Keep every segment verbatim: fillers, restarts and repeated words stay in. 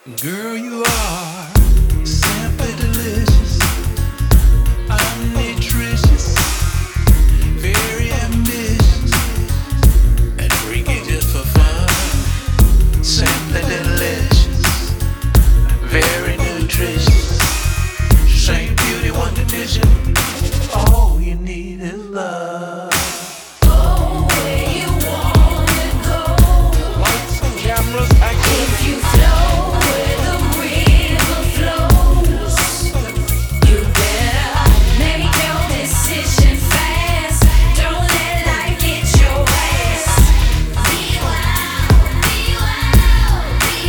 Girl, you are simply delicious. I'm nutritious, very ambitious, and freaky just for fun. Simply delicious, very nutritious. Same beauty, one condition. All you need is love. Go where you wanna go. Lights, cameras, action. If you flow where the river flows, you better make your decision fast. Don't let life get your ass. Be wild, be wild, be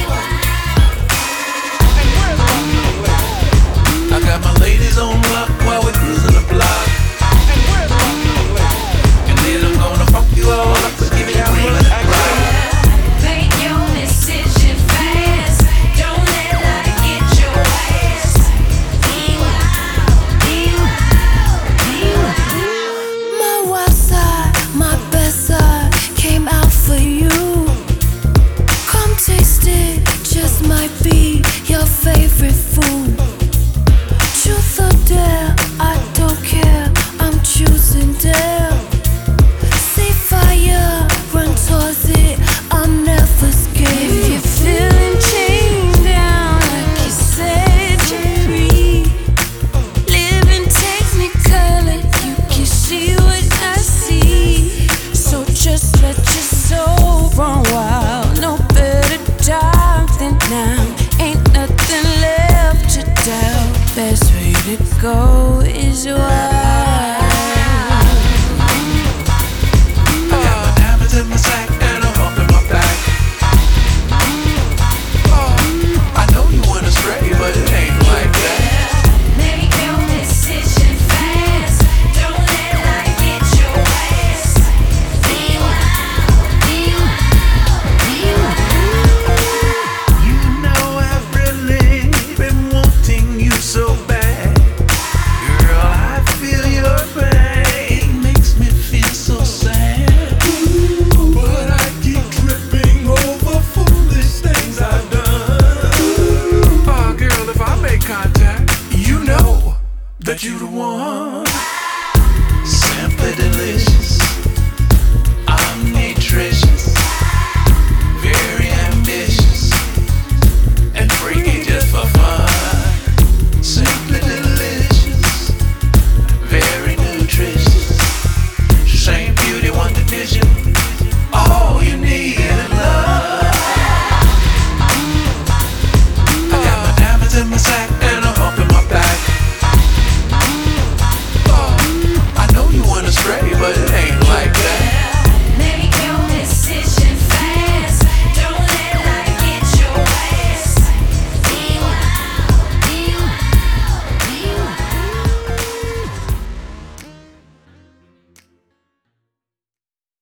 wild. I got my ladies on lock while we're cruising the block. And then I'm gonna funk you all up and give you cream and rock. Make your decision fast. Don't let life get your ass. Be wild, be wild, be wild. My wild side, my best side came out for you. Come taste it, just might be your favorite food. Truth or dare, I don't care, I'm choosing dare. See fire, run towards it, I'm never scared. If you're feeling chained down, like you said you're free. Living technically, you can see what I see. So just let your soul run wild. No better time than now. Ain't nothing left to doubt. Best way to go is wild. I got my diamonds in my sack and I'm humping my back. Oh, I know you wanna stray, but it ain't like that. Make your decision fast. Don't let life get your ass. Be wild, be wild, be wild. You know I've really been wanting you so bad. Girl, I feel your pain. It makes me feel so sad. But I keep tripping over foolish things I've done. Oh, girl, if I make contact, you know that you the one. Simply delicious.